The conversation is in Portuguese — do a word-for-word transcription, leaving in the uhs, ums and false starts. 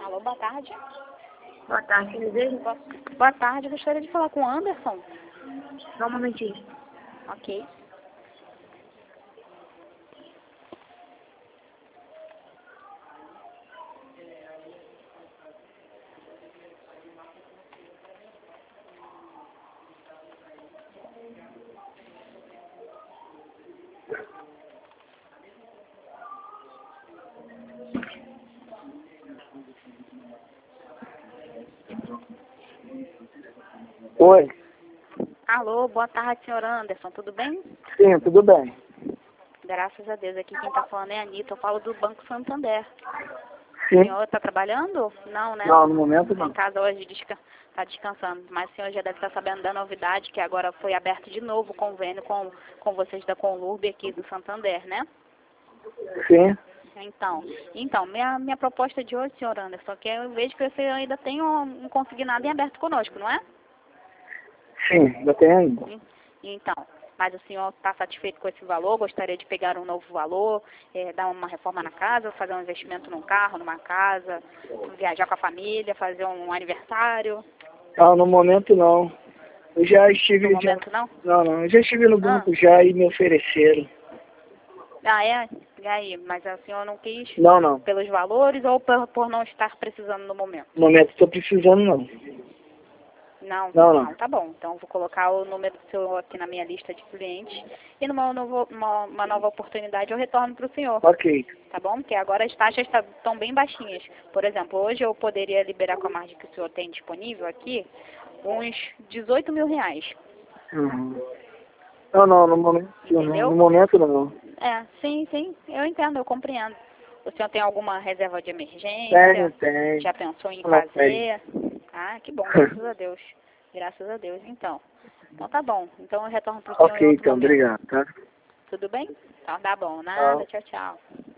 Alô, boa tarde. Boa tarde, me vejo? Boa, boa tarde, gostaria de falar com o Anderson. Só um momentinho. Ok. Oi. Alô, boa tarde, senhor Anderson, tudo bem? Sim, tudo bem. Graças a Deus, aqui quem está falando é a Anitta, eu falo do Banco Santander. O Sim. senhor está trabalhando? Não, né? Não, no momento Está não. em casa hoje, está descansando. Mas o senhor já deve estar sabendo da novidade, que agora foi aberto de novo o convênio com, com vocês da Conlurb aqui do Santander, né? Sim. Então, então minha, minha proposta de hoje, senhor Anderson, que eu vejo que você ainda tem um, um consignado em aberto conosco, não é? Sim, ainda tem ainda. Então, mas o senhor está satisfeito com esse valor? Gostaria de pegar um novo valor, eh, dar uma reforma na casa, fazer um investimento num carro, numa casa, viajar com a família, fazer um aniversário? Não, no momento não. Eu já estive... No já... momento não? Não, não. Eu já estive no Ah, banco já e me ofereceram. ah é? E aí, mas o senhor não quis Não, não. pelos valores ou por, por não estar precisando no momento? No momento estou precisando não. Não, Não, não. não, tá bom. Então, vou colocar o número do senhor aqui na minha lista de clientes e numa novo, uma, uma nova oportunidade eu retorno para o senhor, Ok. tá bom? Porque agora as taxas estão bem baixinhas. Por exemplo, hoje eu poderia liberar com a margem que o senhor tem disponível aqui uns dezoito mil reais, Uhum. Não, não, no momento não. entendeu? No momento não. É, sim, sim, eu entendo, eu compreendo. O senhor tem alguma reserva de emergência? Tenho, tenho. Já pensou em Não, fazer? Ah, que bom, graças a Deus. Graças a Deus, então. Então tá bom. Então eu retorno para o senhor em Ok, outro então, momento. obrigado, tá? Tudo bem? Então tá bom. Tchau. Nada, tchau, tchau.